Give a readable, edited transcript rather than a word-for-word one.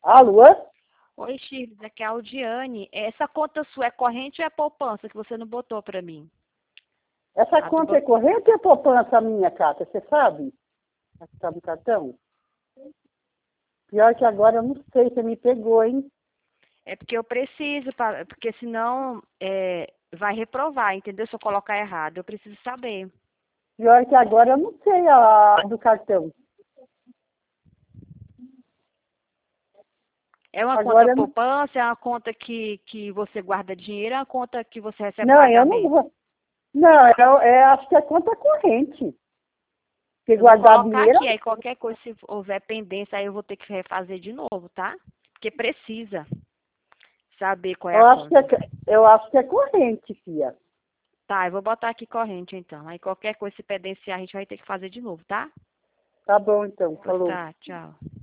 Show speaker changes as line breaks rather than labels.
Alô?
Oi, Shirley, aqui é a Aldiane. Essa conta sua é corrente ou é poupança que você não botou para mim?
Essa
Ah,
conta é corrente ou é poupança minha, Cátia? Você sabe? Está no cartão? Pior que agora eu não sei, você me pegou, hein?
É porque eu preciso, porque senão vai reprovar, entendeu? Se eu colocar errado, eu preciso saber.
Pior que agora eu não sei a do cartão.
É uma conta
Agora eu não...
poupança, é uma conta que você guarda dinheiro, é uma conta que você recebe
Não, eu não
pagamento.
vou. Não, acho que é conta corrente. Porque
Eu vou
guardar
colocar
dinheiro,
aqui, aí qualquer coisa, se houver pendência, aí eu vou ter que refazer de novo, tá? Porque precisa saber qual é a conta.
eu acho que é corrente, filha.
Tá, eu vou botar aqui corrente então. Aí qualquer coisa, se pendenciar, a gente vai ter que fazer de novo, tá?
Tá bom, então.
Pois
Falou.
tá, tchau.